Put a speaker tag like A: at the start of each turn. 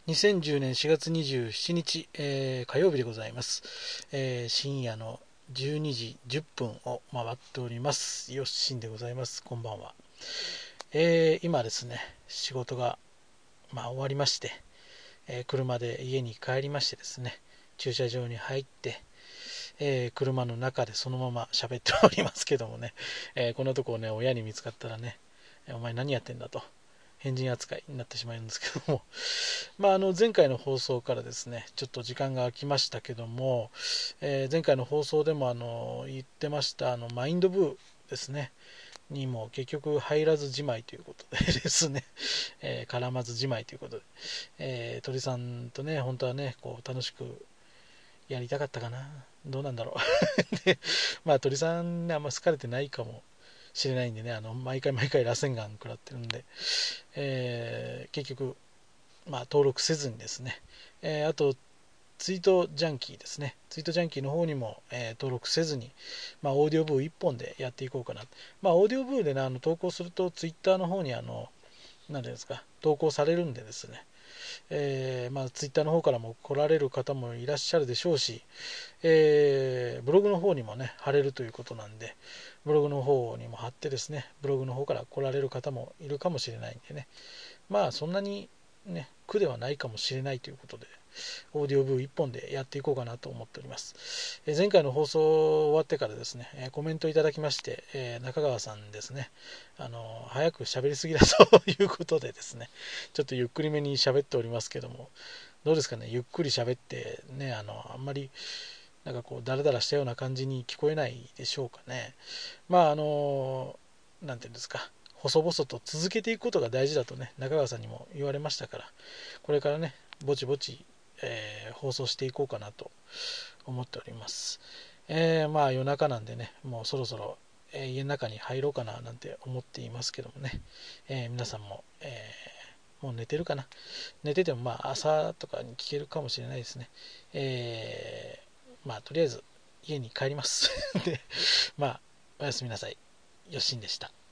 A: 2010年4月27日、火曜日でございます。深夜の12時10分を回っております。よっしんでございます。こんばんは。今ですね、仕事が、終わりまして、車で家に帰りましてですね、駐車場に入って、車の中でそのまま喋っておりますけどもね、このとこをね、親に見つかったらね、お前何やってんだと。変人扱いになってしまうんですけども、前回の放送からですね、ちょっと時間が空きましたけども、前回の放送でも言ってましたマインドブーですね、にも結局入らずじまいということでですね、絡まずじまいということで、鳥さんとね、本当はね、こう楽しくやりたかったかな。どうなんだろう。で、鳥さんね、あんま好かれてないかもしれないんでね、毎回毎回螺旋丸食らってるんで、結局、登録せずにですね、あと、ツイートジャンキーですね。ツイートジャンキーの方にも、登録せずに、オーディオブー1本でやっていこうかな。オーディオブーでね、投稿すると、ツイッターの方に、何ですか、投稿されるんでですね、ツイッターの方からも来られる方もいらっしゃるでしょうし、ブログの方にもね、貼れるということなんで、ブログの方にも貼ってですね、ブログの方から来られる方もいるかもしれないんでね、そんなにね、苦ではないかもしれないということで、オーディオブー1本でやっていこうかなと思っております。前回の放送終わってからですね、コメントいただきまして、中川さんですね、早く喋りすぎだということでですね、ちょっとゆっくりめに喋っておりますけども、どうですかね、ゆっくり喋ってね、あんまりなんかこうダラダラしたような感じに聞こえないでしょうかね。なんていうんですか、細々と続けていくことが大事だとね、中川さんにも言われましたから、これからね、ぼちぼち、放送していこうかなと思っております。夜中なんでね、もうそろそろ、家の中に入ろうかななんて思っていますけどもね、皆さんも、もう寝てるかな。寝てても朝とかに聞けるかもしれないですね。とりあえず家に帰ります。で、おやすみなさい。よっしんでした。